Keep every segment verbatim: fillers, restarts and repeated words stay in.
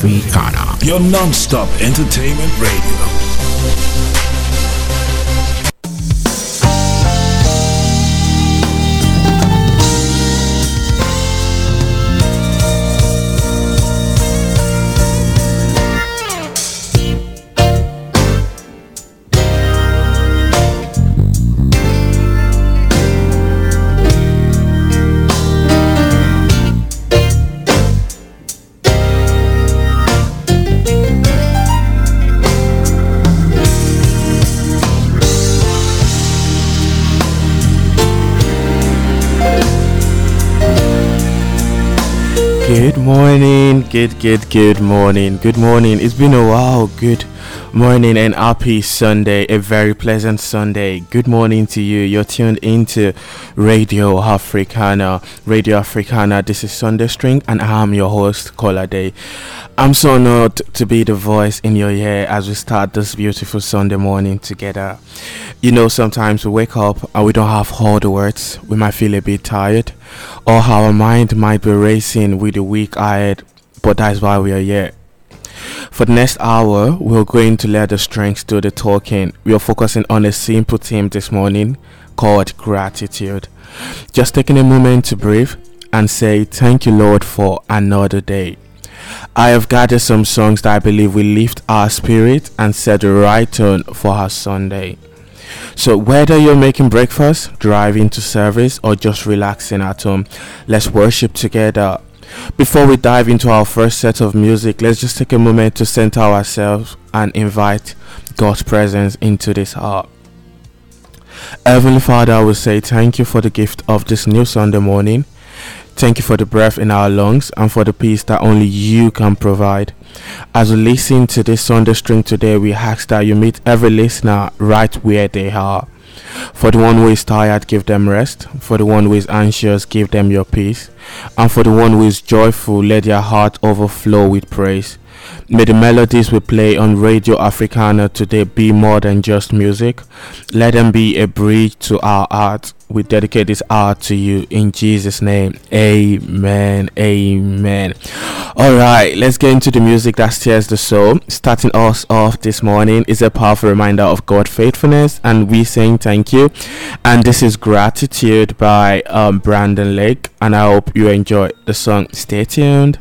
Africana, your non-stop entertainment radio. Good morning, good, good, good morning, good morning. It's been a while. Good morning and happy Sunday, a very pleasant Sunday. Good morning to you. You're tuned into Radio Africana. Radio Africana, this is Sunday String, and I'm your host, Kolade. I'm so honored to be the voice in your ear as we start this beautiful Sunday morning together. You know, sometimes we wake up and we don't have all the words. We might feel a bit tired, or our mind might be racing with the week ahead, but that's why we are here. For the next hour, we're going to let the strengths do the talking. We are focusing on a simple theme this morning called gratitude. Just taking a moment to breathe and say, thank you, Lord, for another day. I have gathered some songs that I believe will lift our spirit and set the right tone for our Sunday. So whether you're making breakfast, driving to service, or just relaxing at home, let's worship together. Before we dive into our first set of music, let's just take a moment to center ourselves and invite God's presence into this heart. Heavenly Father, I will say thank you for the gift of this new Sunday morning. Thank you for the breath in our lungs and for the peace that only you can provide. As we listen to this Sunday string today, we ask that you meet every listener right where they are. For the one who is tired, give them rest. For the one who is anxious, give them your peace. And for the one who is joyful, let their heart overflow with praise. May the melodies we play on Radio Africana today be more than just music. Let them be a bridge to our heart. We dedicate this hour to you in Jesus' name. Amen. Amen. Alright, let's get into the music that stirs the soul. Starting us off this morning is a powerful reminder of God's faithfulness, and we saying thank you. And this is Gratitude by um, Brandon Lake, and I hope you enjoy the song. Stay tuned.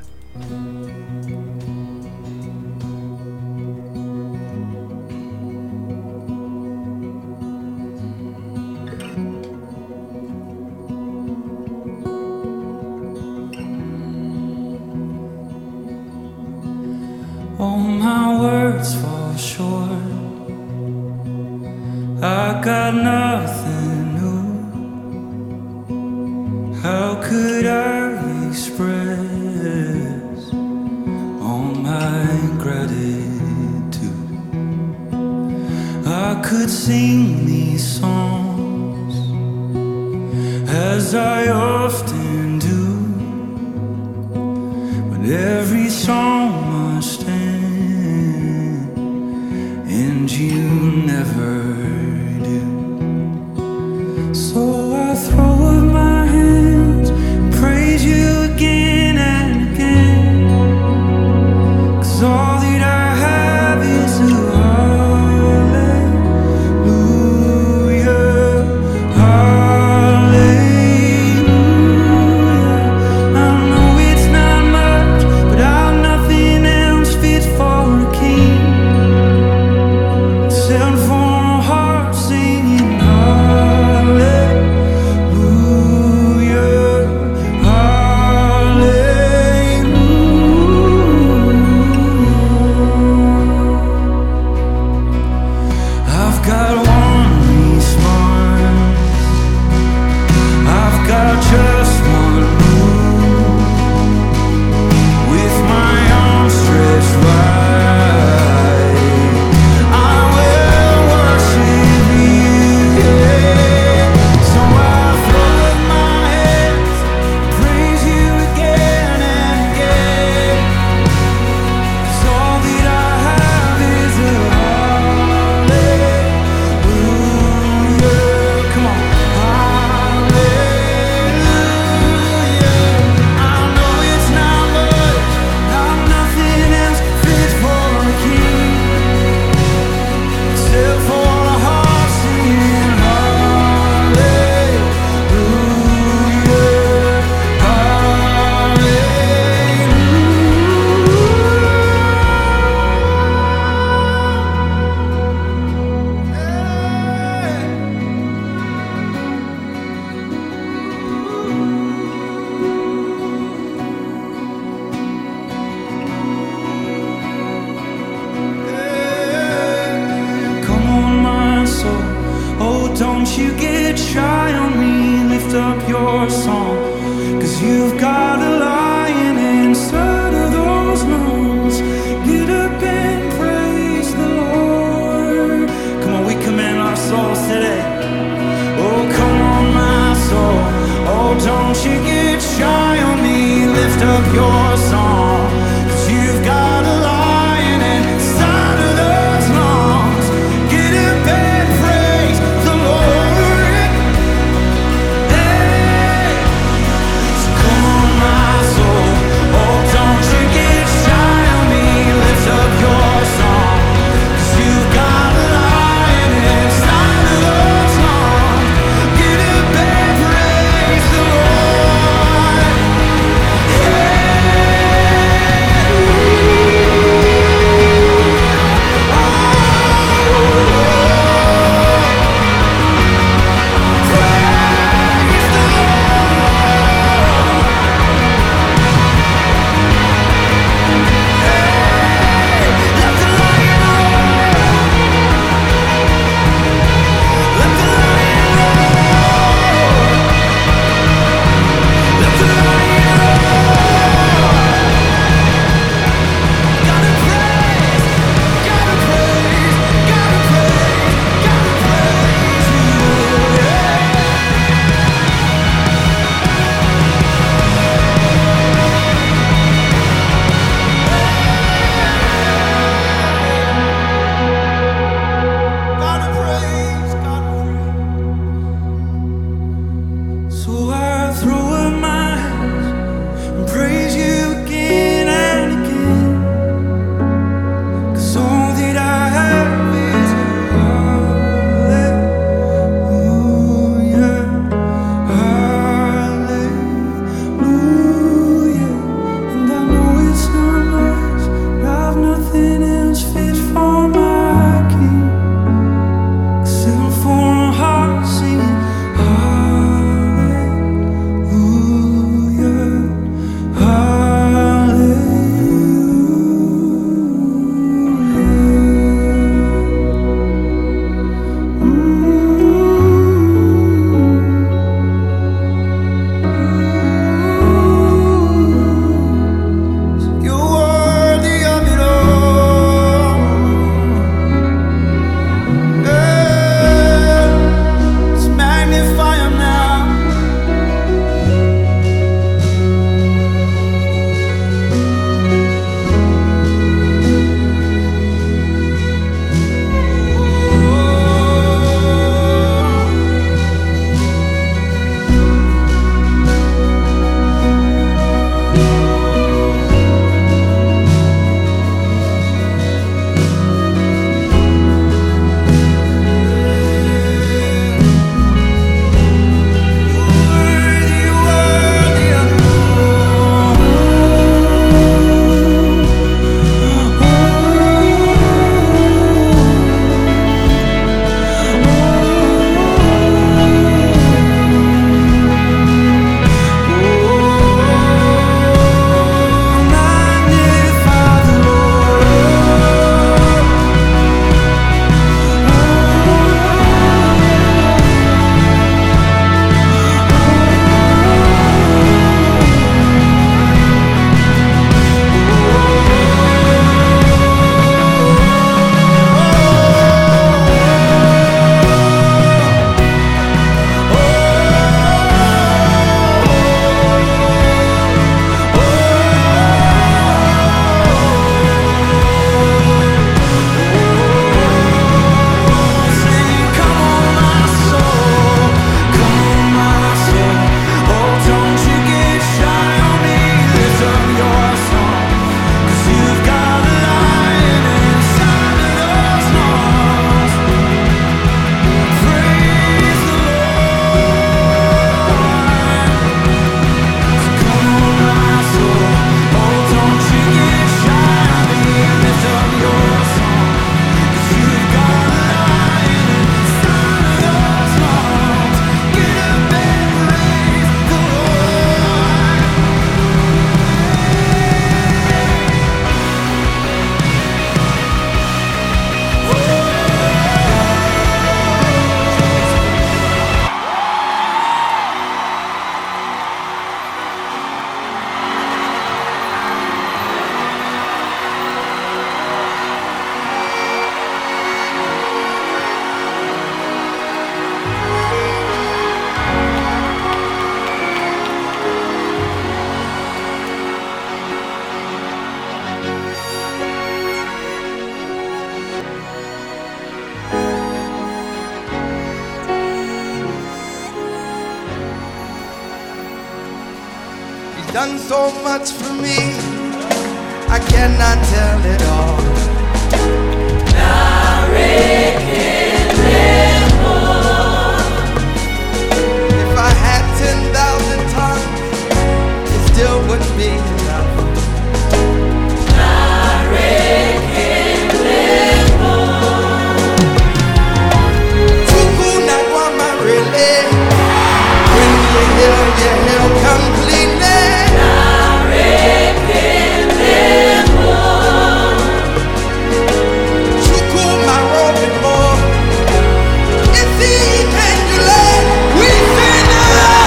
All my words fall short. I got nothing new. How could I express all my gratitude? I could sing these songs as I often do, but every song must end, and you never do. So I throw up my hands and praise you again and again, 'cause all that I have is a hallelujah, hallelujah. I know it's not much, but you get shy on me, lift up your song. Cause you've got a lion inside of those lungs. Get up and praise the Lord. Come on, we command our souls today. Oh, come on, my soul. Oh, don't you get shy on me, lift up your song. Cause you've got a lion inside of those lungs. Get up and praise the Lord. Hey, done so much for me, I cannot tell it all. If I had ten thousand tongues, it still wouldn't be enough. Tuku na kwama really, when you heal, you heal completely. Tuku my rolling more. If he can do it, we say no.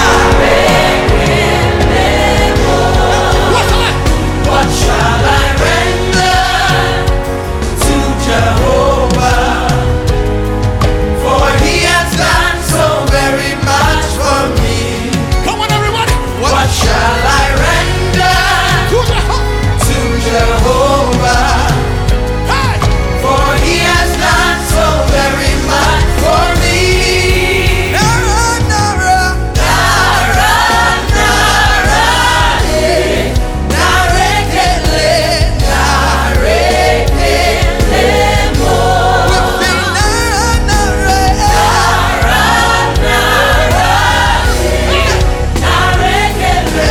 What shall I render to Jehovah? For he has done so very much for me. Come on, everybody. What shall I render to Jehovah? Hey! For he has done so very much for me. Nara, Nara, Nara, Nara, eh. Narekele, narekele mo. We sing Nara, Nara, Nara, eh. Narekele,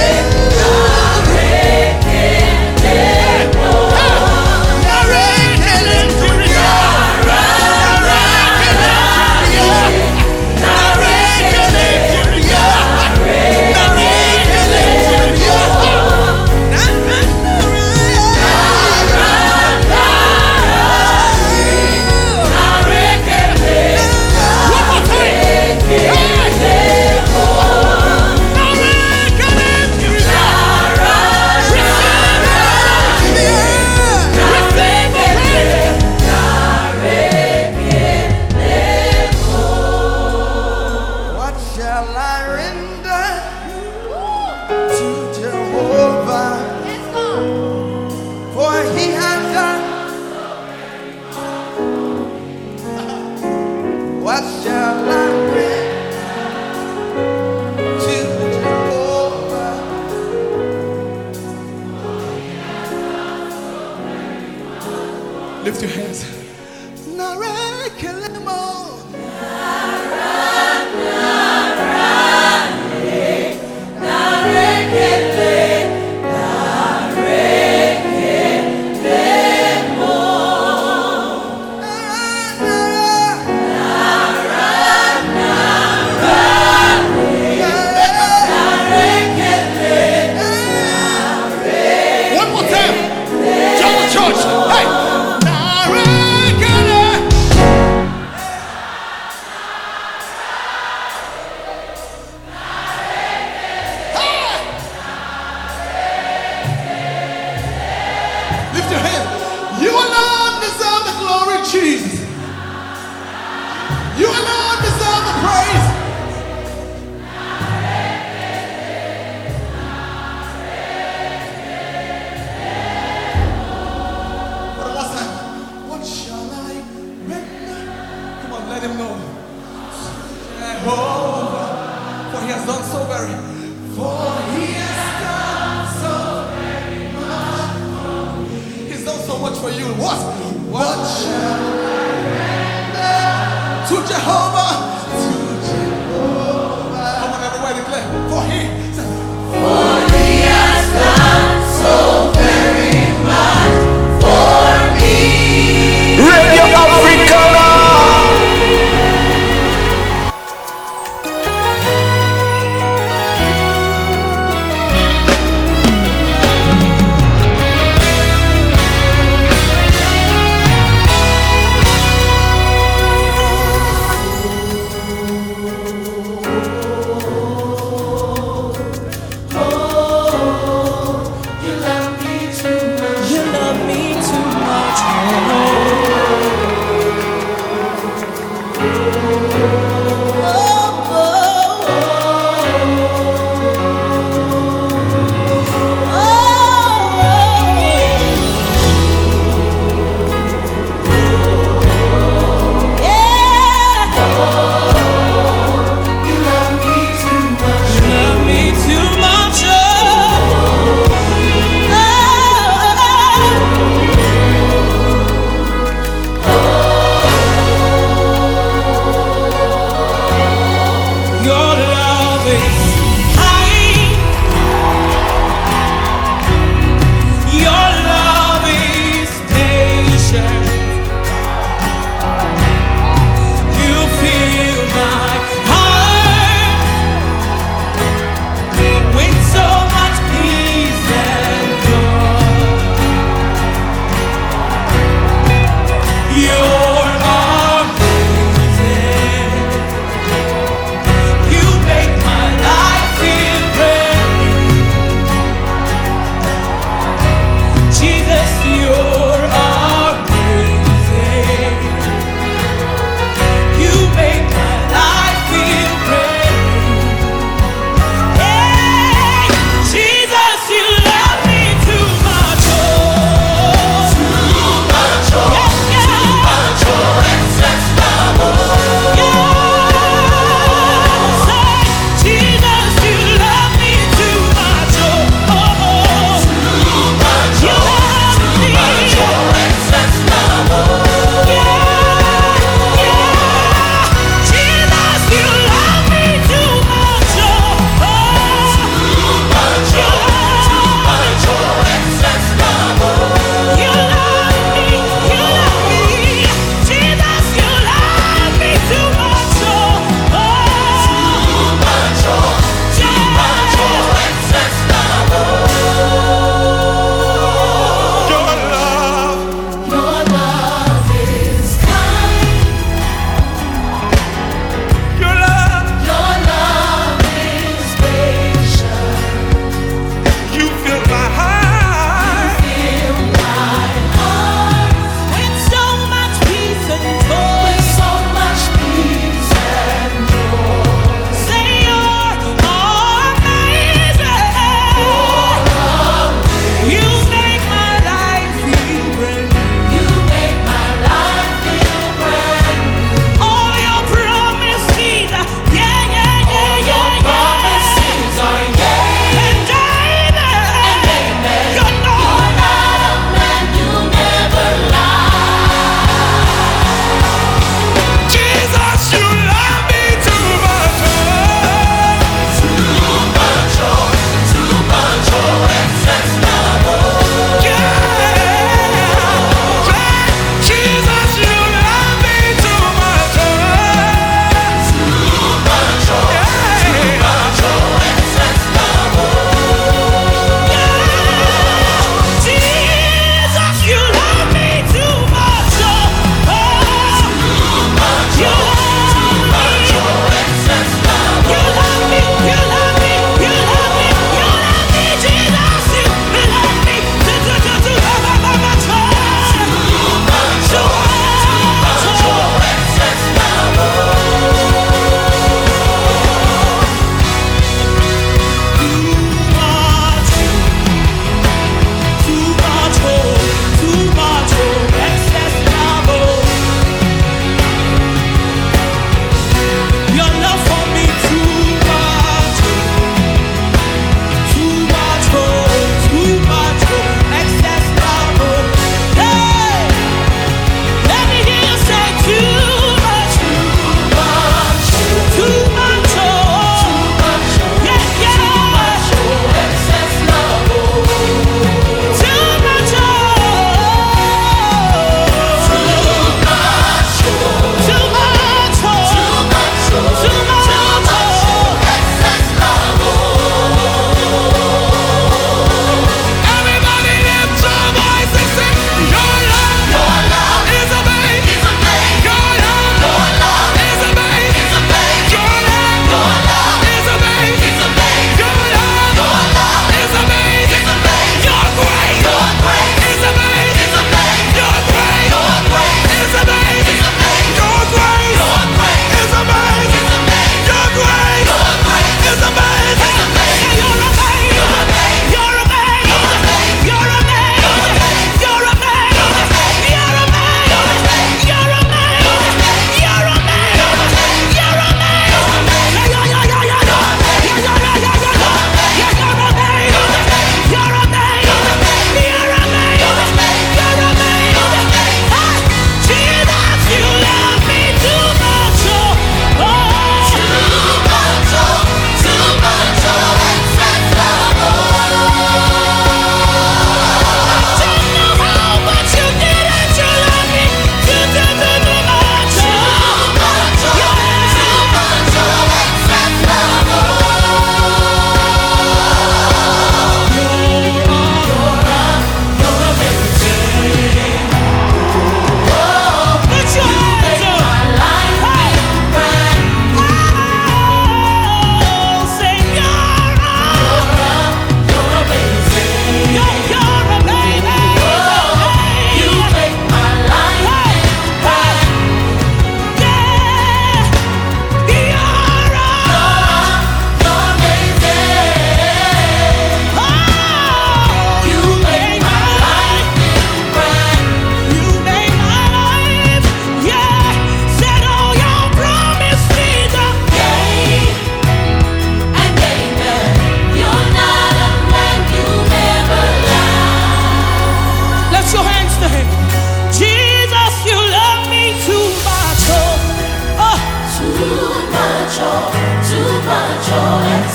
narekele mo. Narekele, What shall I render to Jehovah? For he has done. What shall I render to Jehovah? Lift your hands. Narekelemo. One more time. Join the church. Hey! Narekele. Lift your hand. You alone deserve the glory, Jesus. You alone deserve the praise. For the last time, what shall I render? Come on, let him know. Jehovah, for he has done so very. For he has done so very much for me. He's done so much for you. What? What shall I render to Jehovah? To Jehovah. Come on, everybody declare. For he. Radio Africana. You're amazing. You make my life feel brand new. Jesus, you're amazing. You make my life feel brand new. Hey, Jesus, you love me too much. Oh, too much. Oh, yes, yes.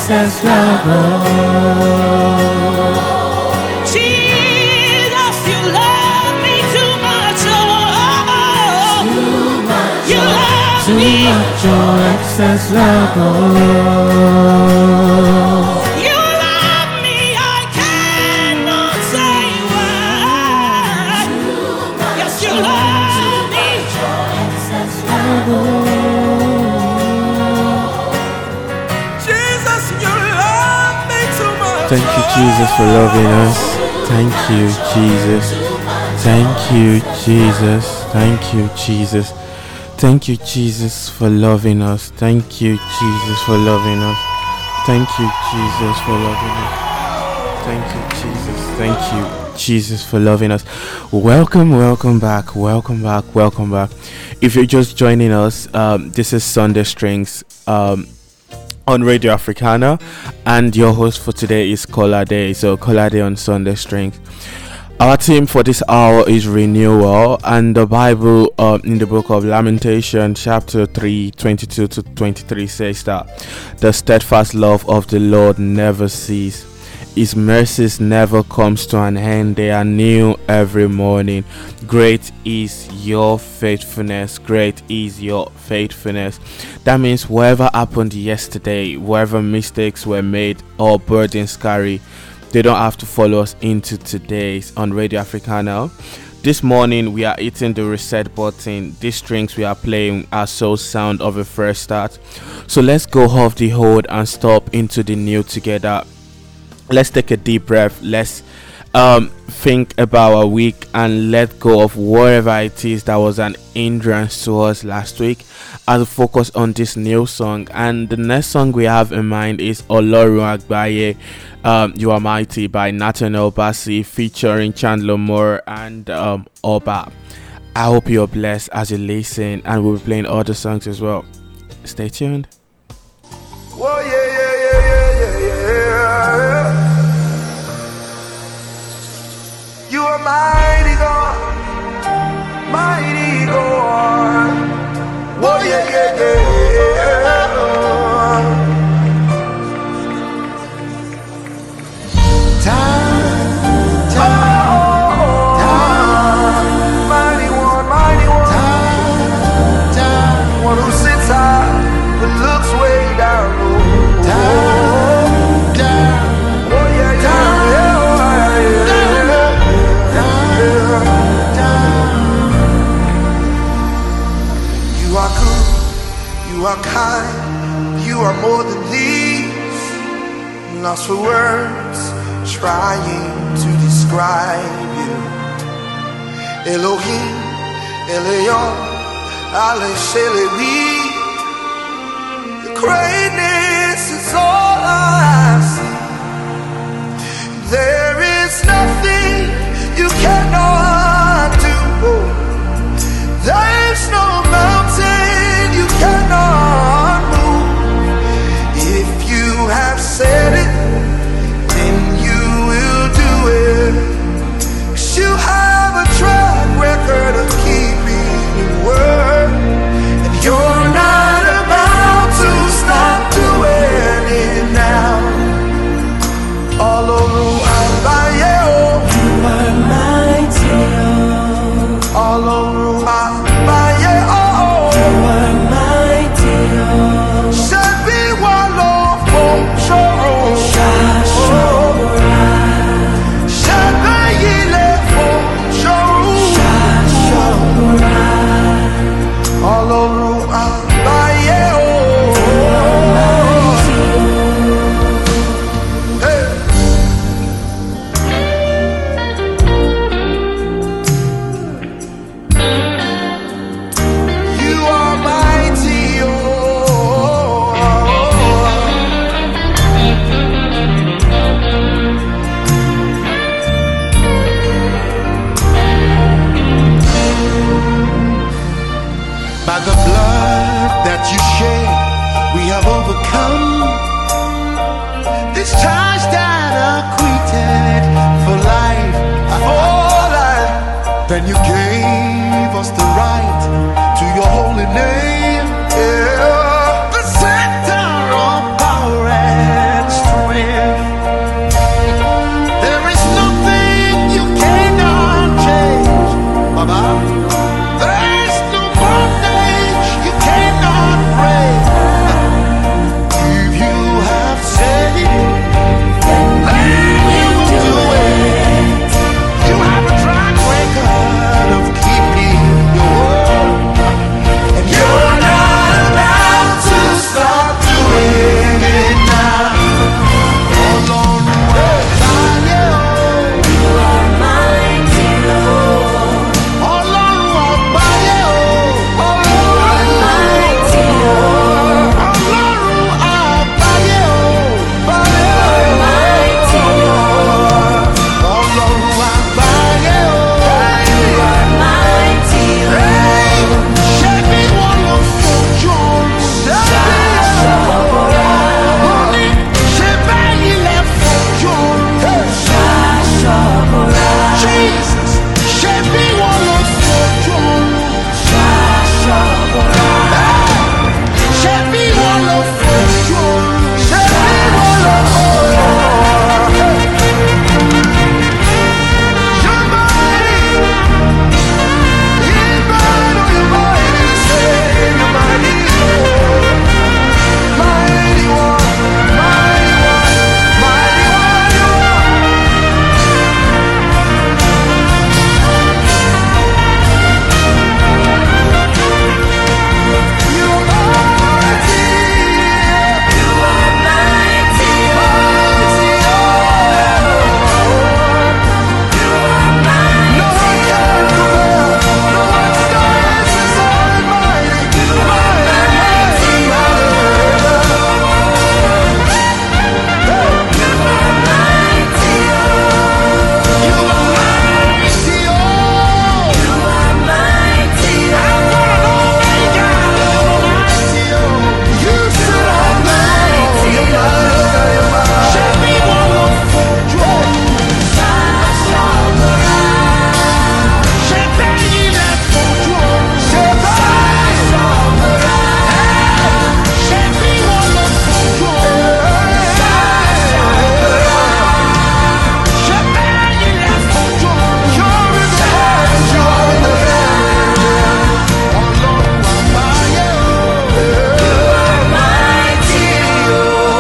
excess love. Jesus, you love me too much. Oh, you love Too me. much, oh, excess love. You love me. I cannot say why. Yes, you love me. Jesus, you love me too much. Thank you, Jesus, for loving us. Thank you, Jesus. Thank you, Jesus. Thank you, Jesus. Thank you, Jesus, for loving us. Thank you, Jesus, for loving us. Thank you, Jesus, for loving us. Thank you, Jesus. Thank you, Jesus, for loving us. Welcome, welcome back, welcome back, welcome back. If you're just joining us, um, this is Sunday Strings um, on Radio Africana, and your host for today is Kolade. So Kolade on Sunday Strings. Our theme for this hour is renewal, and the Bible uh, in the book of Lamentation, chapter three, twenty-two to twenty-three says that the steadfast love of the Lord never ceases. His mercies never comes to an end. They are new every morning. Great is your faithfulness. Great is your faithfulness. That means whatever happened yesterday, whatever mistakes were made or burdens carry, they don't have to follow us into today's on Radio Africana. This morning we are hitting the reset button. These strings we are playing are so sound of a fresh start. So let's go off the hold and stop into the new together. Let's take a deep breath. Let's um, think about our week and let go of whatever it is that was an hindrance to us last week, as we focus on this new song. And the next song we have in mind is Olorun Agbaye, um, You Are Mighty by Nathaniel Bassey featuring Chandler Moore and um, Oba. I hope you're blessed as you listen, and we'll be playing other songs as well. Stay tuned. Whoa, yeah, yeah, yeah, yeah, yeah, yeah. You are mighty God, mighty God. Whoa, yeah, yeah, yeah. Time, time, time. Mighty one, mighty one. Time, time. One who sits high but looks way down low. Time, time. Oh, yeah, yeah, yeah. You are kind, you are more than these. Lost for words, trying to describe you. Elohim, Elion, Ale Shelevi. Your greatness is all I see. There is nothing you cannot do. There's no mountain you cannot move. If you have said it, then you will do it. 'Cause you have a track record of keeping your word, and you're not about to stop doing it now. All over Abaye, you are mighty. All over Abaye, oh, you are mighty. Shebi walo fo shoro, Shebi yile fo shoro. All over Abaye, oh, hey. You are mighty, oh. By the blood that you shed, we have overcome. This charge that acquitted for life, for life. Then you gave us the right to your holy name. Yeah. The center of power and There's no bondage you cannot break. If you have said it, then you will do it. You have a track record of keeping your word, and you're not about to start doing it now. Ọlọ́run àgbáyé o. You are mighty, Lord. Ọlọ́run àgbáyé o. Ọlọ́run mighty, Lord. Ọlọ́run àgbáyé o. Ọlọ́run mighty, Lord. Ọlọ́run àgbáyé o. You are mighty, Lord. Ṣé bí wọ́n lọ fojú ọ̀run? Ṣé bí wọ́n ní? Ṣé bẹ́yìn lẹ fojú ọ̀run? Jesus, ṣé bí wọ́n lọ fojú ọ̀run? Ṣé bí wọ́n lọ fojú ọ̀run? Ṣé bí wọ́n lọ fojú ọ̀run? You're mighty. You're mighty, you're mighty, say you're mighty. Mighty one, mighty one, mighty one, you are. You are mighty. You are mighty, mighty, oh. You are mighty. No one can compare. No one stands beside mighty. You are mighty, oh. You are mighty, oh. You are mighty, oh. You are mighty, oh. Alpha and Omega, mighty, oh. You sit on the throne. You're mighty, you're mighty. Ṣé bí wọ́n lọ fojú ọ̀run? Ṣé bẹ́yìn lẹ fojú ọ̀run? Ṣé bẹ́yìn? Ṣé bí wọ́n lọ fojú ọ̀run? Ṣé bẹ́yìn lẹ fojú ọ̀run? You're in the heavens, you're in the heavens. Ọlọ́run àgbáyé o. You are mighty, o.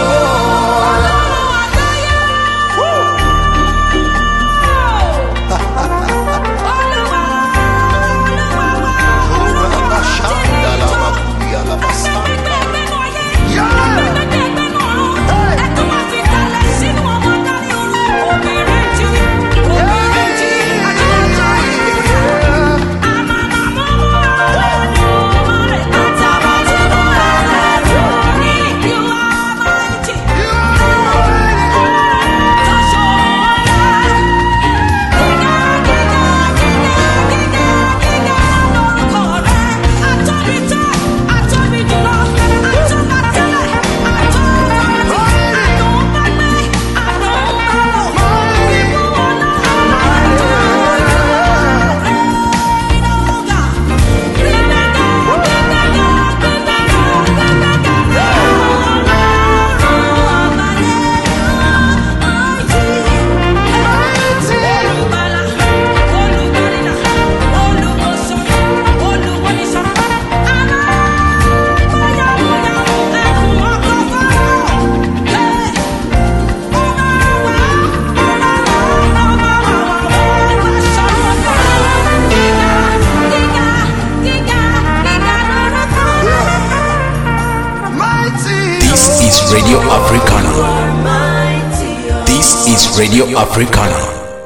This is Radio Africana. This is Radio Africana.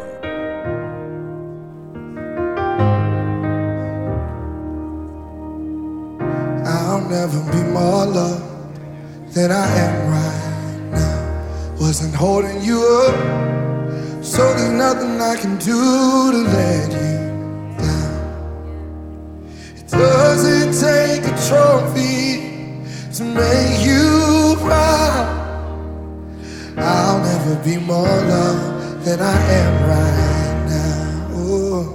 I'll never be more loved than I am right now. Wasn't holding you up, so there's nothing I can do to let you down. It doesn't take a trophy to make you proud. I'll never be more loved than I am right now. Oh.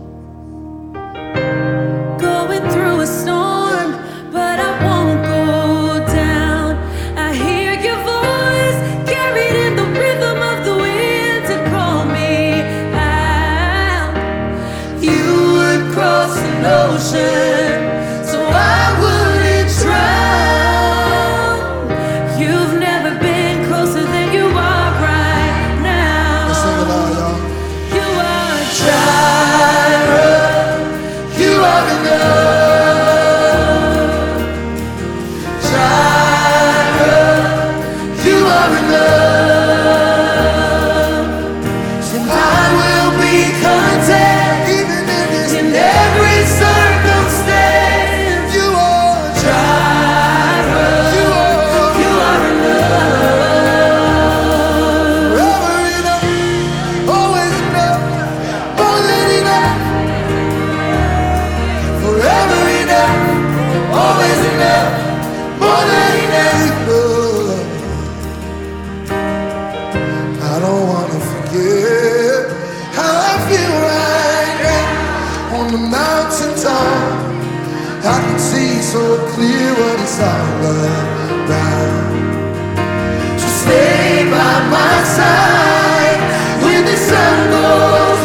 Going through a storm, but I won't go down. I hear your voice carried in the rhythm of the wind to call me out. You would cross ocean, so I wouldn't drown. You've never been closer than you are right now. Let's sing it out, y'all. You are Jireh. You are enough. Jireh, you are enough. So I will be content even in this, in every circumstance. You are Jireh. You are, you are enough. Forever enough, always enough, more than enough. Forever enough, always enough, more than enough. I don't wanna forget how I feel right now on the mountaintop. I can see so clear what it's all about. So stay by my side when the sun goes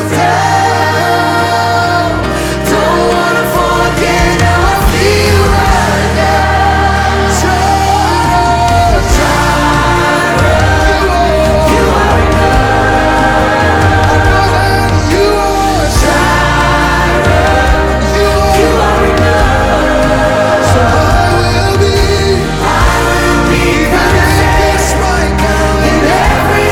down. Don't wanna forget how I feel right now. Jireh, Jireh, you are enough. I know that you are Jireh, you are enough. So I will be, I will be content right now in every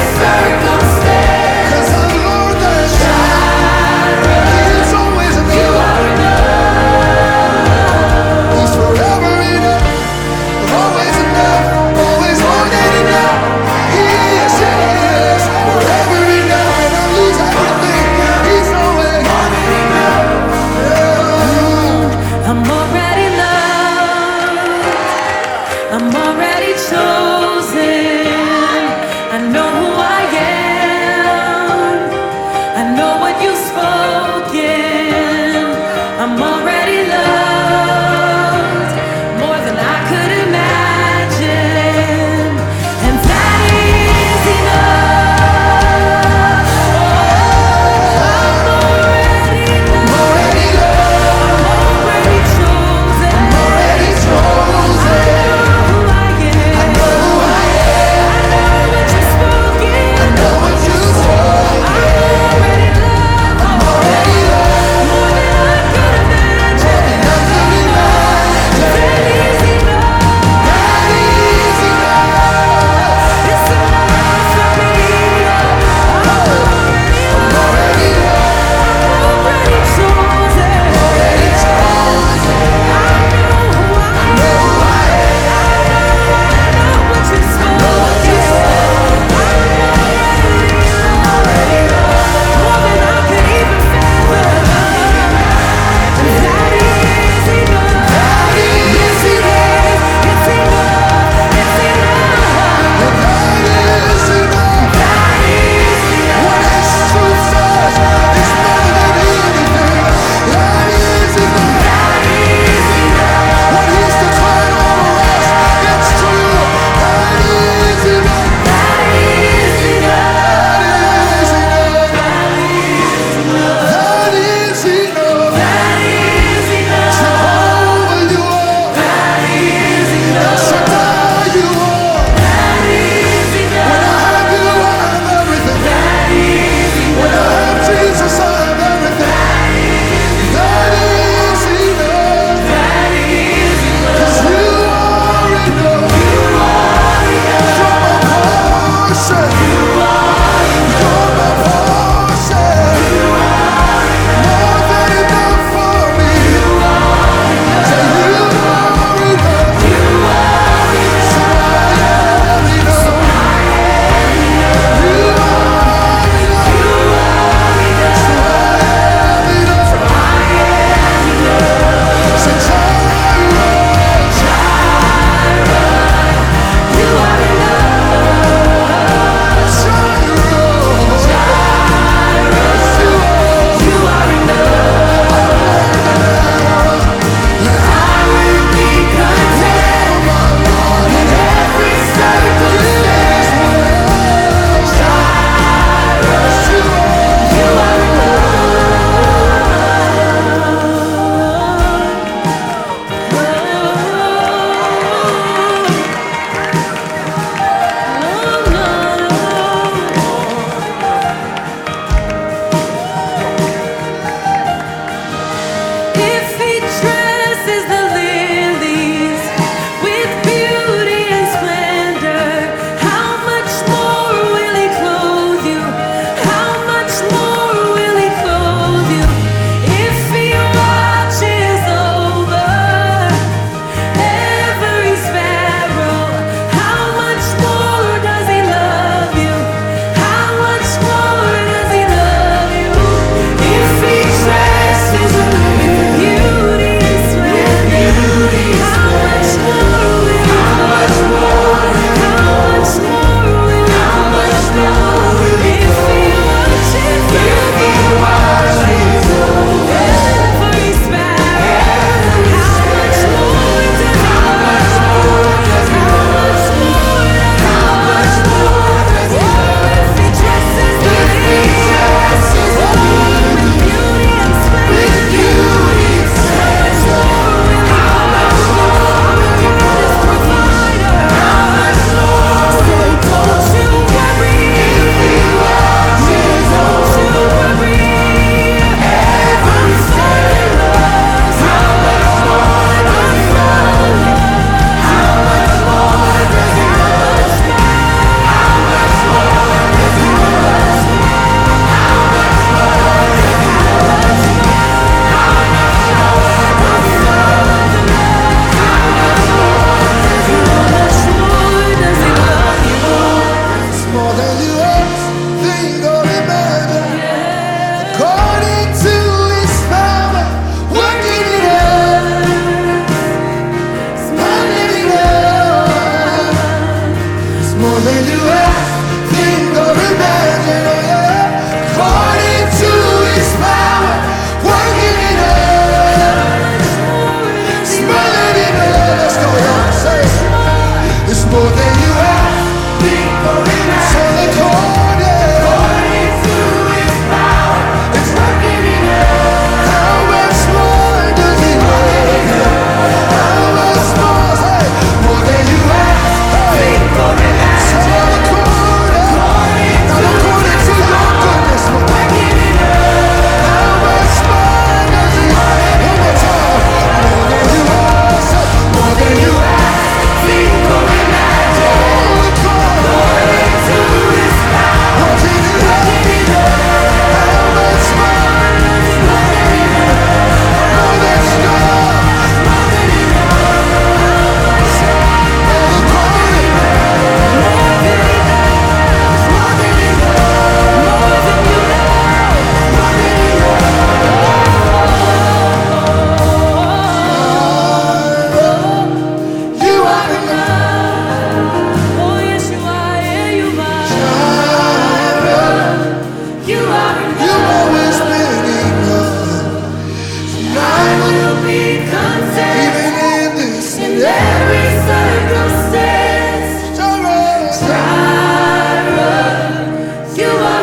be content. Even in this, In every circumstance, Jireh, Jireh, you are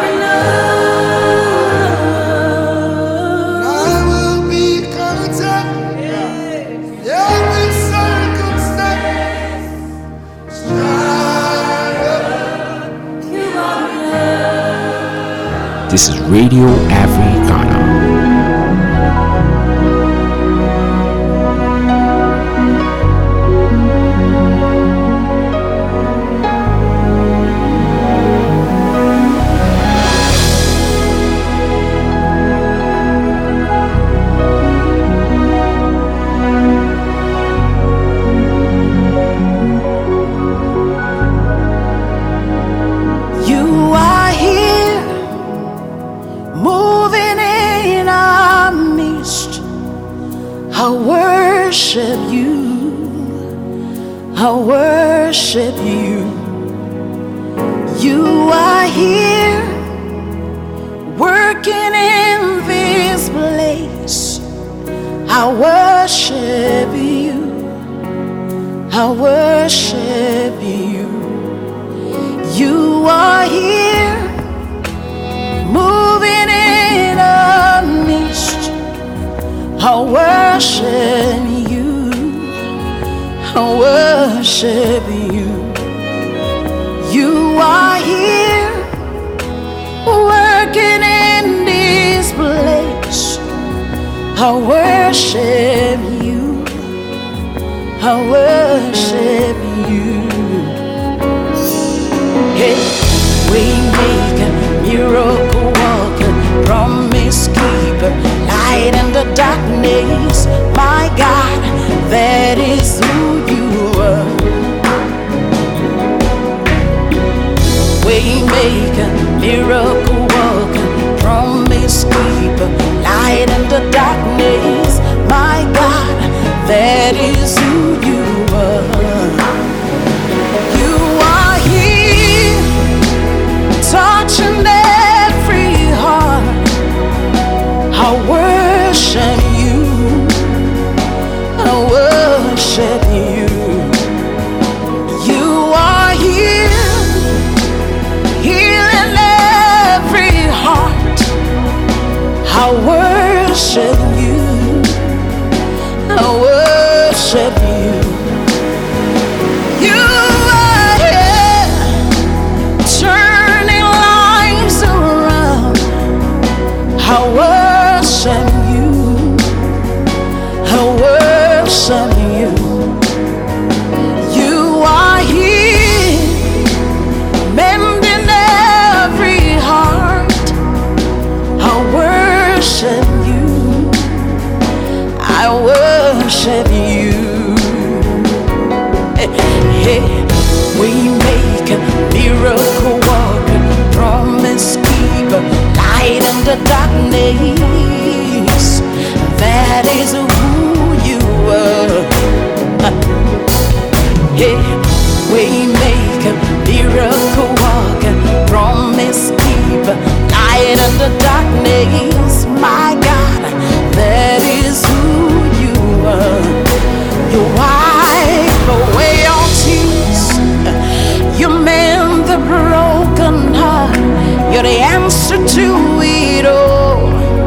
enough. I will be content. Every circumstance, Jireh. You are enough. This is Radio Africana. You are here, moving in our midst. I worship you, I worship you. You are here, working in this place. I worship you, I worship you. You are here, moving in our midst. I worship you, I worship you. You are here, working in this place. I worship you, I worship you. Hey, we make a miracle worker, promise keeper, light in the darkness. My God, that is who you are. We make a miracle worker, promise keeper, light in the darkness. My God, that is who you are. You are here, touching every heart. I worship you, I worship you. You are here, healing every heart. I worship you, I worship you. You are here, turning lives around. I worship you, I worship you. You are here, mending every heart. I worship you, I worship you. Hey, hey, we make a miracle worker, promise keeper, light in the darkness. That is who you are. Hey, we make a miracle worker, promise keeper, light in the darkness. My God, that is who you are. You wipe away all tears, you mend the broken heart. You're the answer to it all,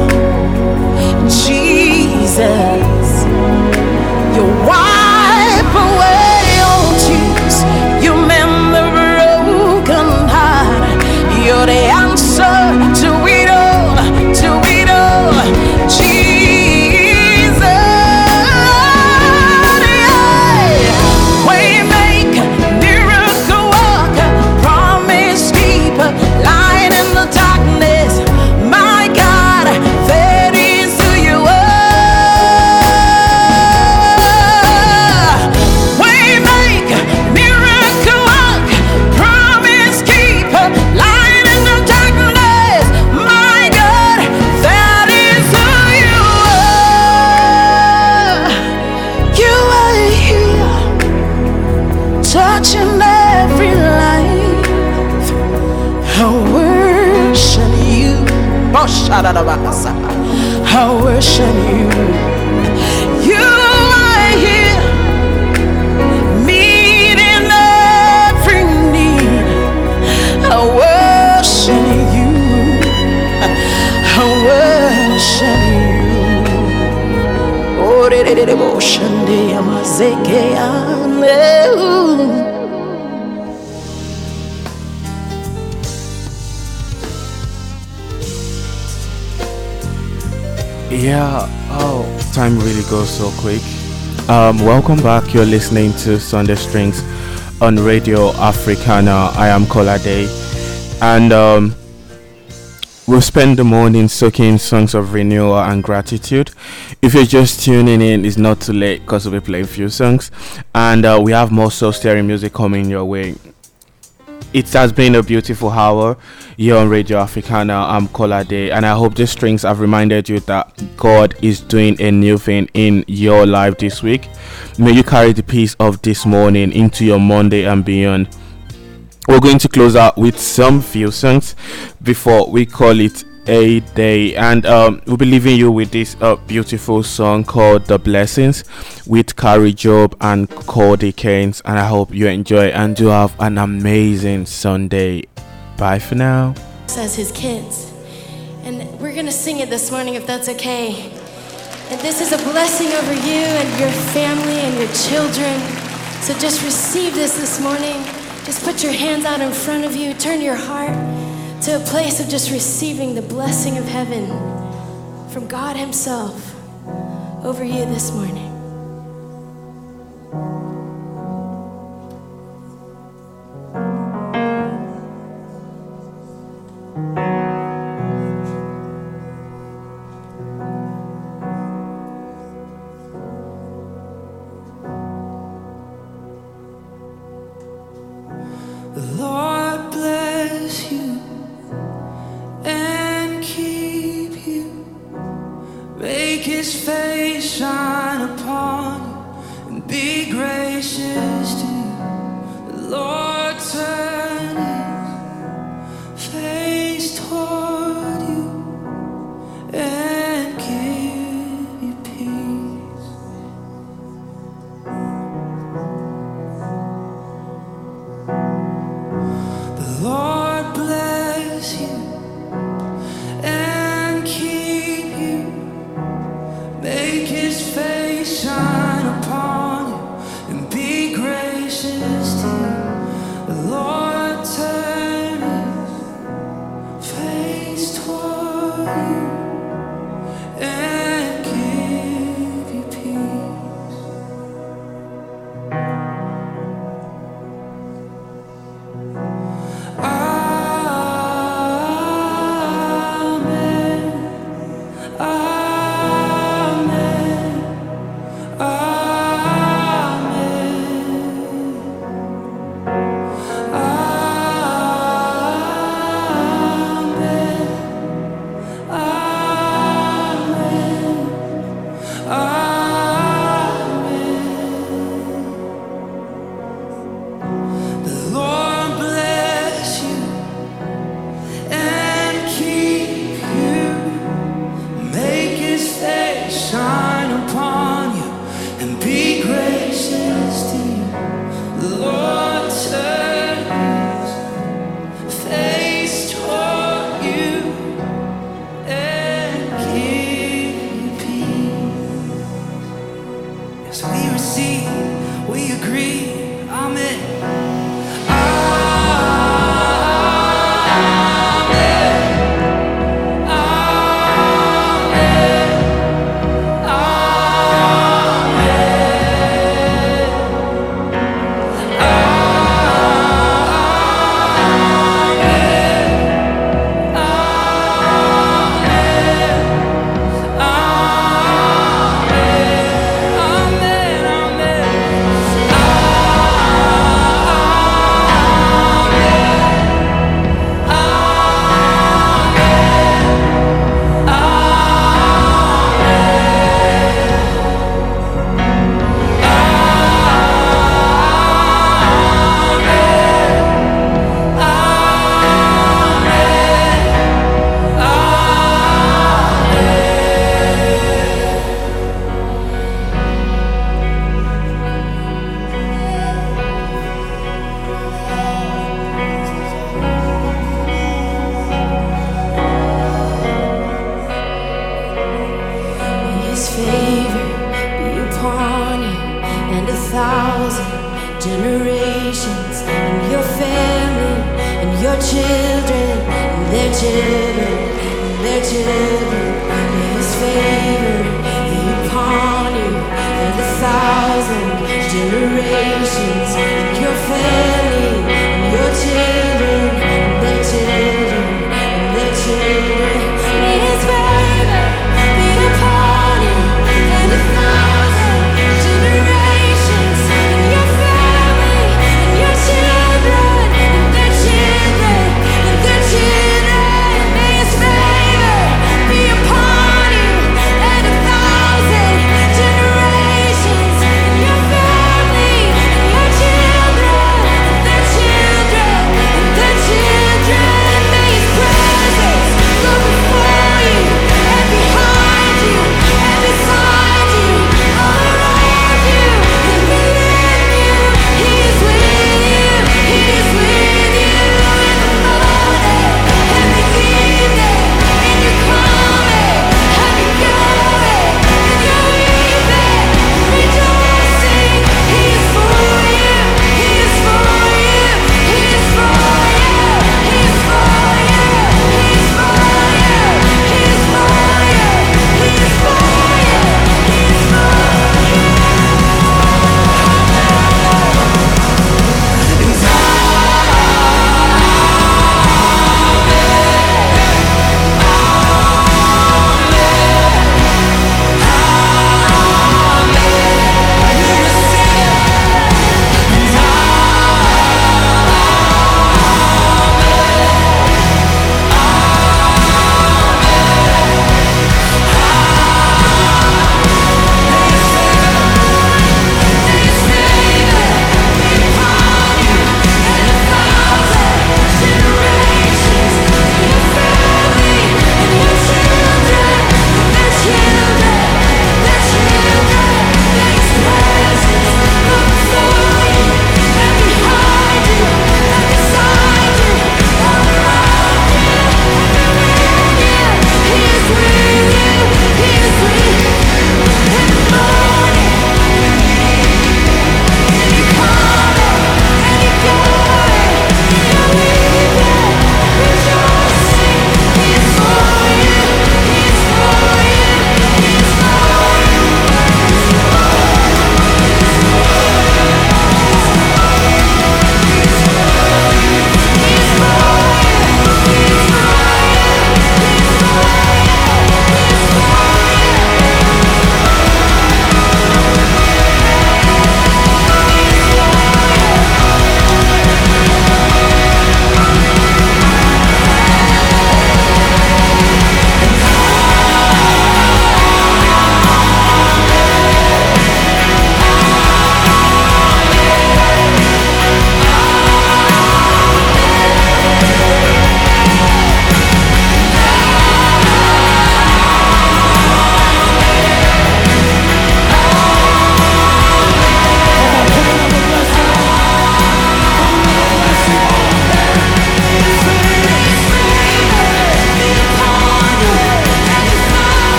Jesus. You wipe away all tears, you mend the broken heart. You're the answer to it all, to it all, Jesus. Yeah. Waymaker, miracle worker, promise keeper, light in the darkness. My God, that is who you are. Waymaker, miracle worker, promise keeper, light in the darkness. My God, that is who you are. You are here, touching every life. I worship you. Oh, shadadabakasa. I worship you. You Shande Amazeke Yeah, oh, time really goes so quick. Um, welcome back. You're listening to Sunday Strings on Radio Africana. I am Kolade, and um, we'll spend the morning soaking songs of renewal and gratitude. If you're just tuning in, it's not too late because we'll be playing a few songs, and uh, we have more soul stirring music coming your way. It has been a beautiful hour here on Radio Africana. I'm Kolade, and I hope these strings have reminded you that God is doing a new thing in your life this week. May you carry the peace of this morning into your Monday and beyond. We're going to close out with some few songs before we call it a day, and um, we'll be leaving you with this uh, beautiful song called The Blessings with Carrie Job and Cody Keynes, and I hope you enjoy and do have an amazing Sunday. Bye for now. Says his kids, and we're gonna sing it this morning if that's okay. And this is a blessing over you and your family and your children, so just receive this this morning. Just put your hands out in front of you, turn your heart to a place of just receiving the blessing of heaven from God himself over you this morning. Lord bless you and keep you. Make his face shine upon you and be gracious to you. The Lord turn his face toward you and give you peace. The Lord bless you and keep you. Make his face shine upon you and be gracious to you. The Lord turn his face toward you and give you peace. Amen. Amen. The Lord bless you and keep you. Make his face shine upon you and be gracious to you. The Lord turn his face toward you and give you peace. Yes, we receive, we agree. Amen. Amen. generations, and your family, and your children, and their children, and their children. May His favor be upon you, and a thousand generations, and your family.